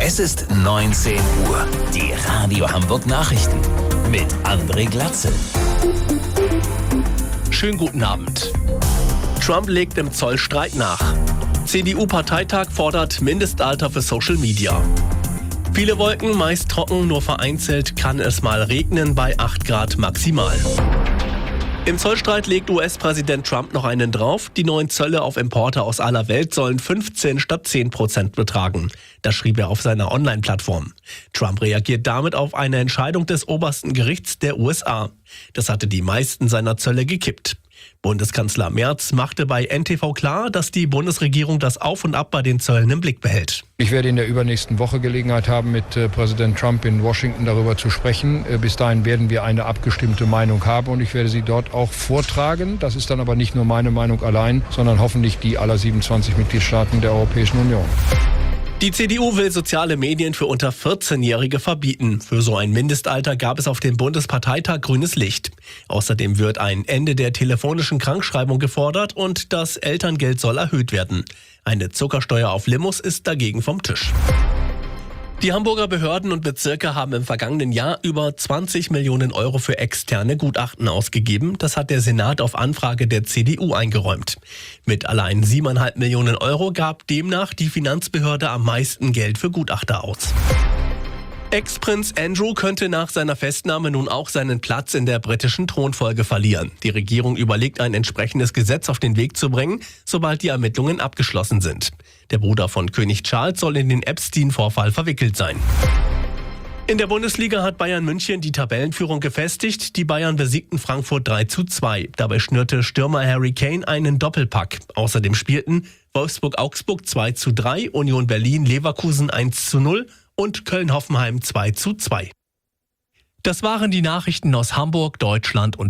Es ist 19 Uhr. Die Radio Hamburg Nachrichten mit André Glatzel. Schönen guten Abend. Trump legt im Zollstreit nach. CDU-Parteitag fordert Mindestalter für Social Media. Viele Wolken, meist trocken, nur vereinzelt kann es mal regnen bei 8 Grad maximal. Im Zollstreit legt US-Präsident Trump noch einen drauf. Die neuen Zölle auf Importe aus aller Welt sollen 15 statt 10% betragen. Das schrieb er auf seiner Online-Plattform. Trump reagiert damit auf eine Entscheidung des obersten Gerichts der USA. Das hatte die meisten seiner Zölle gekippt. Bundeskanzler Merz machte bei NTV klar, dass die Bundesregierung das Auf und Ab bei den Zöllen im Blick behält. Ich werde in der übernächsten Woche Gelegenheit haben, mit Präsident Trump in Washington darüber zu sprechen. Bis dahin werden wir eine abgestimmte Meinung haben und ich werde sie dort auch vortragen. Das ist dann aber nicht nur meine Meinung allein, sondern hoffentlich die aller 27 Mitgliedstaaten der Europäischen Union. Die CDU will soziale Medien für unter 14-Jährige verbieten. Für so ein Mindestalter gab es auf dem Bundesparteitag grünes Licht. Außerdem wird ein Ende der telefonischen Krankschreibung gefordert und das Elterngeld soll erhöht werden. Eine Zuckersteuer auf Limos ist dagegen vom Tisch. Die Hamburger Behörden und Bezirke haben im vergangenen Jahr über 20 Millionen Euro für externe Gutachten ausgegeben. Das hat der Senat auf Anfrage der CDU eingeräumt. Mit allein 7,5 Millionen Euro gab demnach die Finanzbehörde am meisten Geld für Gutachter aus. Ex-Prinz Andrew könnte nach seiner Festnahme nun auch seinen Platz in der britischen Thronfolge verlieren. Die Regierung überlegt, ein entsprechendes Gesetz auf den Weg zu bringen, sobald die Ermittlungen abgeschlossen sind. Der Bruder von König Charles soll in den Epstein-Vorfall verwickelt sein. In der Bundesliga hat Bayern München die Tabellenführung gefestigt. Die Bayern besiegten Frankfurt 3:2. Dabei schnürte Stürmer Harry Kane einen Doppelpack. Außerdem spielten Wolfsburg-Augsburg 2:3, Union Berlin-Leverkusen 1:0 und Köln-Hoffenheim 2:2. Das waren die Nachrichten aus Hamburg, Deutschland und